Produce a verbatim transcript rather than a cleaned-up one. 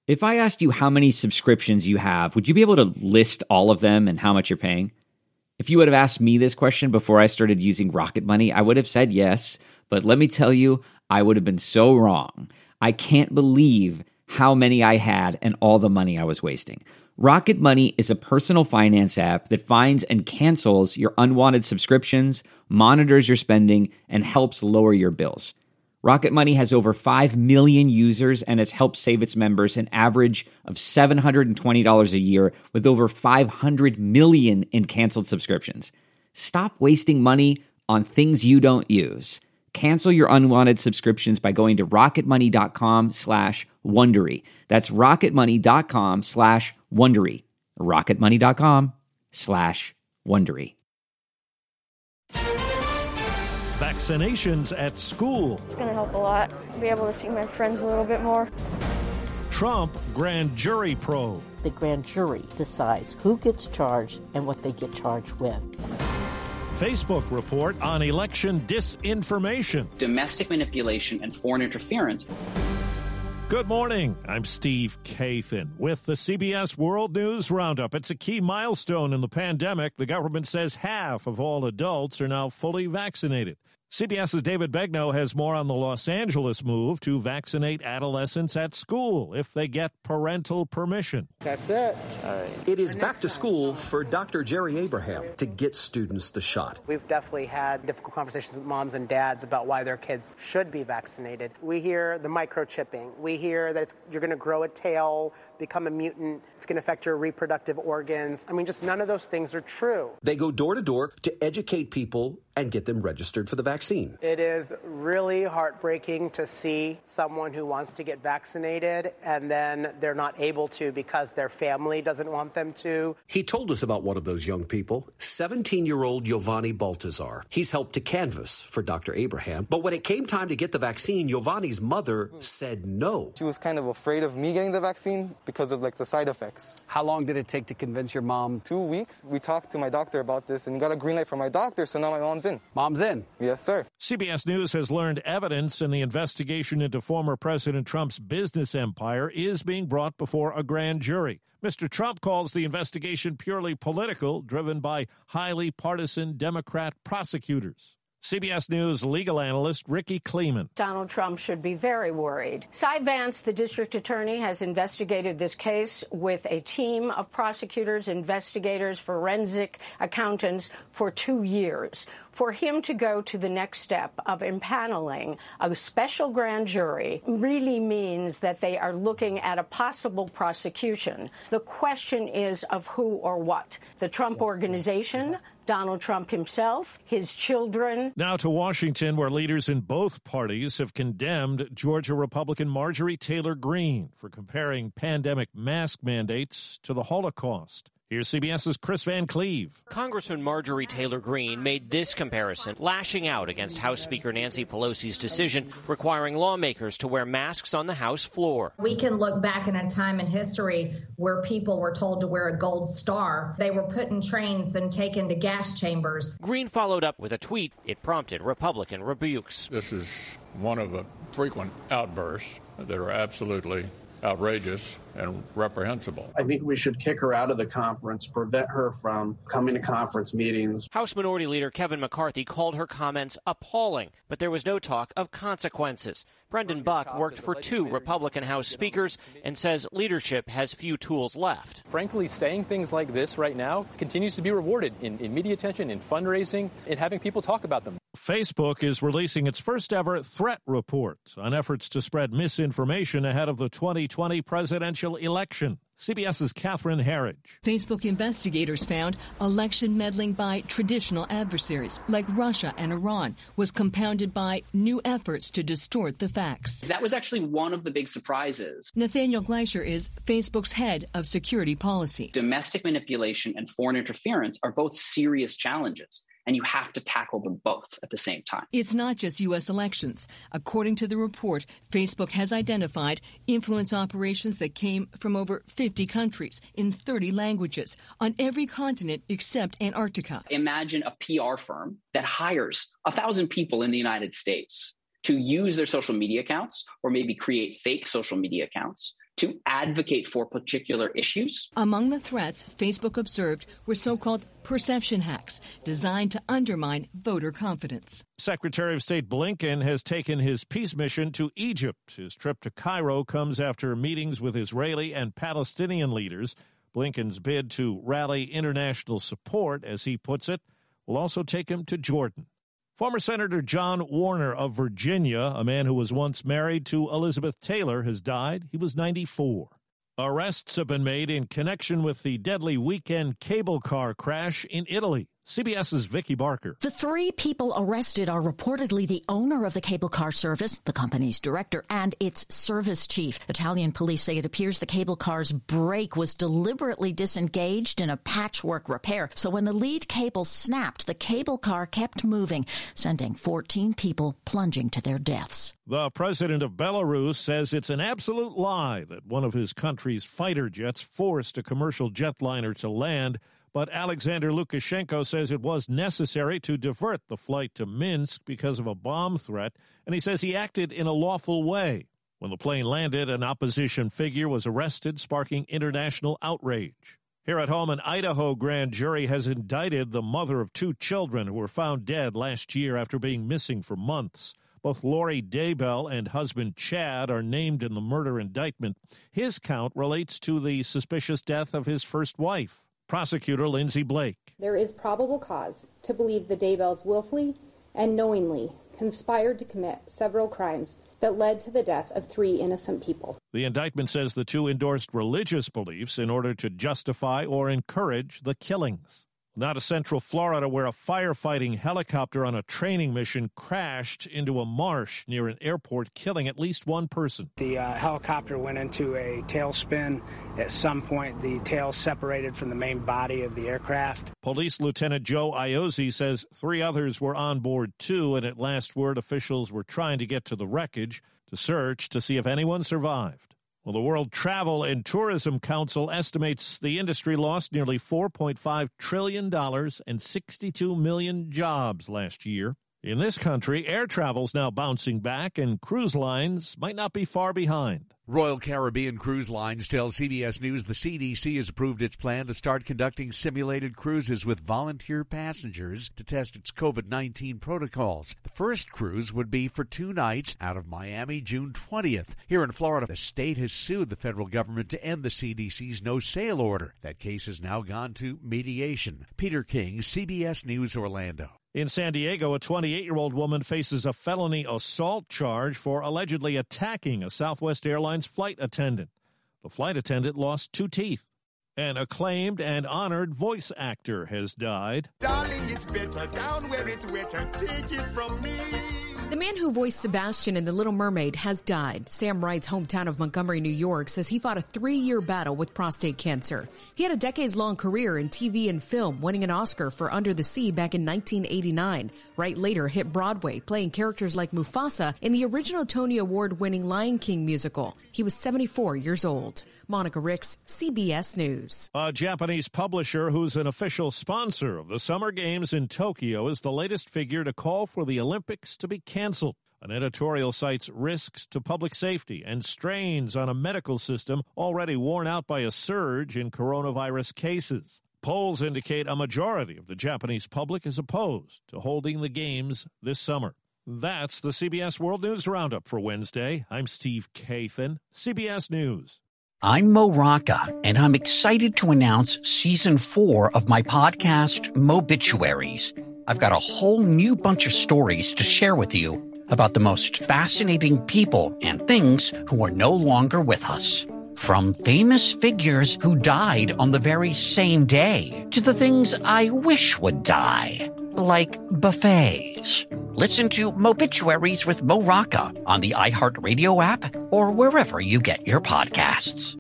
If I asked you how many subscriptions you have, would you be able to list all of them and how much you're paying? If you would have asked me this question before I started using Rocket Money, I would have said yes, but let me tell you, I would have been so wrong. I can't believe how many I had and all the money I was wasting. Rocket Money is a personal finance app that finds and cancels your unwanted subscriptions, monitors your spending, and helps lower your bills. Rocket Money has over five million users and has helped save its members an average of seven hundred twenty dollars a year with over five hundred million in canceled subscriptions. Stop wasting money on things you don't use. Cancel your unwanted subscriptions by going to rocketmoney.com slash Wondery. That's rocketmoney.com slash Wondery. rocketmoney.com slash Wondery. Vaccinations at school. It's going to help a lot. Be able to see my friends a little bit more. Trump grand jury probe. The grand jury decides who gets charged and what they get charged with. Facebook report on election disinformation. Domestic manipulation and foreign interference. Good morning. I'm Steve Kathan with the C B S World News Roundup. It's a key milestone in the pandemic. The government says half of all adults are now fully vaccinated. CBS's David Begnaud has more on the Los Angeles move to vaccinate adolescents at school if they get parental permission. That's it. All right. It is back to school for Doctor Jerry Abraham to get students the shot. We've definitely had difficult conversations with moms and dads about why their kids should be vaccinated. We hear the microchipping. We hear that it's, you're going to grow a tail, become a mutant. It's going to affect your reproductive organs. I mean, just none of those things are true. They go door to door to educate people and get them registered for the vaccine. It is really heartbreaking to see someone who wants to get vaccinated and then they're not able to because their family doesn't want them to. He told us about one of those young people, seventeen-year-old Giovanni Baltazar. He's helped to canvass for Doctor Abraham, but when it came time to get the vaccine, Giovanni's mother said no. She was kind of afraid of me getting the vaccine because of like the side effects. How long did it take to convince your mom? Two weeks. We talked to my doctor about this and got a green light from my doctor, so now my mom's in. Mom's in? Yes, sir. C B S News has learned evidence in the investigation into former President Trump's business empire is being brought before a grand jury. Mister Trump calls the investigation purely political, driven by highly partisan Democrat prosecutors. C B S News legal analyst Ricky Kleeman. Donald Trump should be very worried. Cy Vance, the district attorney, has investigated this case with a team of prosecutors, investigators, forensic accountants for two years. For him to go to the next step of impaneling a special grand jury really means that they are looking at a possible prosecution. The question is of who or what? The Trump Organization, Donald Trump himself, his children. Now to Washington, where leaders in both parties have condemned Georgia Republican Marjorie Taylor Greene for comparing pandemic mask mandates to the Holocaust. Here's CBS's Chris Van Cleve. Congressman Marjorie Taylor Greene made this comparison, lashing out against House Speaker Nancy Pelosi's decision requiring lawmakers to wear masks on the House floor. We can look back in a time in history where people were told to wear a gold star. They were put in trains and taken to gas chambers. Greene followed up with a tweet. It prompted Republican rebukes. This is one of the frequent outbursts that are absolutely outrageous and reprehensible. I think we should kick her out of the conference, prevent her from coming to conference meetings. House Minority Leader Kevin McCarthy called her comments appalling, but there was no talk of consequences. Brendan Buck worked for two Republican House speakers and says leadership has few tools left. Frankly, saying things like this right now continues to be rewarded in, in media attention, in fundraising, in having people talk about them. Facebook is releasing its first ever threat report on efforts to spread misinformation ahead of the twenty twenty presidential election. CBS's Catherine Herridge. Facebook investigators found election meddling by traditional adversaries like Russia and Iran was compounded by new efforts to distort the facts. That was actually one of the big surprises. Nathaniel Gleischer is Facebook's head of security policy. Domestic manipulation and foreign interference are both serious challenges, and you have to tackle them both at the same time. It's not just U S elections. According to the report, Facebook has identified influence operations that came from over fifty countries in thirty languages on every continent except Antarctica. Imagine a P R firm that hires a thousand people in the United States to use their social media accounts or maybe create fake social media accounts to advocate for particular issues. Among the threats Facebook observed were so-called perception hacks designed to undermine voter confidence. Secretary of State Blinken has taken his peace mission to Egypt. His trip to Cairo comes after meetings with Israeli and Palestinian leaders. Blinken's bid to rally international support, as he puts it, will also take him to Jordan. Former Senator John Warner of Virginia, a man who was once married to Elizabeth Taylor, has died. He was ninety-four. Arrests have been made in connection with the deadly weekend cable car crash in Italy. CBS's Vicki Barker. The three people arrested are reportedly the owner of the cable car service, the company's director, and its service chief. Italian police say it appears the cable car's brake was deliberately disengaged in a patchwork repair. So when the lead cable snapped, the cable car kept moving, sending fourteen people plunging to their deaths. The president of Belarus says it's an absolute lie that one of his country's fighter jets forced a commercial jetliner to land. But Alexander Lukashenko says it was necessary to divert the flight to Minsk because of a bomb threat, and he says he acted in a lawful way. When the plane landed, an opposition figure was arrested, sparking international outrage. Here at home, an Idaho grand jury has indicted the mother of two children who were found dead last year after being missing for months. Both Lori Daybell and husband Chad are named in the murder indictment. His count relates to the suspicious death of his first wife. Prosecutor Lindsay Blake. There is probable cause to believe the Daybells willfully and knowingly conspired to commit several crimes that led to the death of three innocent people. The indictment says the two endorsed religious beliefs in order to justify or encourage the killings. Now to Central Florida, where a firefighting helicopter on a training mission crashed into a marsh near an airport, killing at least one person. The uh, helicopter went into a tailspin. At some point, the tail separated from the main body of the aircraft. Police Lieutenant Joe Iozzi says three others were on board too, and at last word, officials were trying to get to the wreckage to search to see if anyone survived. Well, the World Travel and Tourism Council estimates the industry lost nearly four point five trillion dollars and sixty-two million jobs last year. In this country, air travel's now bouncing back, and cruise lines might not be far behind. Royal Caribbean Cruise Lines tells C B S News the C D C has approved its plan to start conducting simulated cruises with volunteer passengers to test its COVID nineteen protocols. The first cruise would be for two nights out of Miami June twentieth. Here in Florida, the state has sued the federal government to end the C D C's no-sail order. That case has now gone to mediation. Peter King, C B S News, Orlando. In San Diego, a twenty-eight-year-old woman faces a felony assault charge for allegedly attacking a Southwest Airlines flight attendant. The flight attendant lost two teeth. An acclaimed and honored voice actor has died. Darling, it's better down where it's wetter. Take it from me. The man who voiced Sebastian in The Little Mermaid has died. Sam Wright's hometown of Montgomery, New York, says he fought a three-year battle with prostate cancer. He had a decades-long career in T V and film, winning an Oscar for Under the Sea back in nineteen eighty-nine. Wright later hit Broadway, playing characters like Mufasa in the original Tony Award-winning Lion King musical. He was seventy-four years old. Monica Ricks, C B S News. A Japanese publisher who's an official sponsor of the Summer Games in Tokyo is the latest figure to call for the Olympics to be canceled. An editorial cites risks to public safety and strains on a medical system already worn out by a surge in coronavirus cases. Polls indicate a majority of the Japanese public is opposed to holding the games this summer. That's the C B S World News Roundup for Wednesday. I'm Steve Kathan, C B S News. I'm Mo Rocca, and I'm excited to announce season four of my podcast, Mobituaries. I've got a whole new bunch of stories to share with you about the most fascinating people and things who are no longer with us. From famous figures who died on the very same day to the things I wish would die, like buffets. Listen to Mobituaries with Mo Rocca on the iHeartRadio app or wherever you get your podcasts.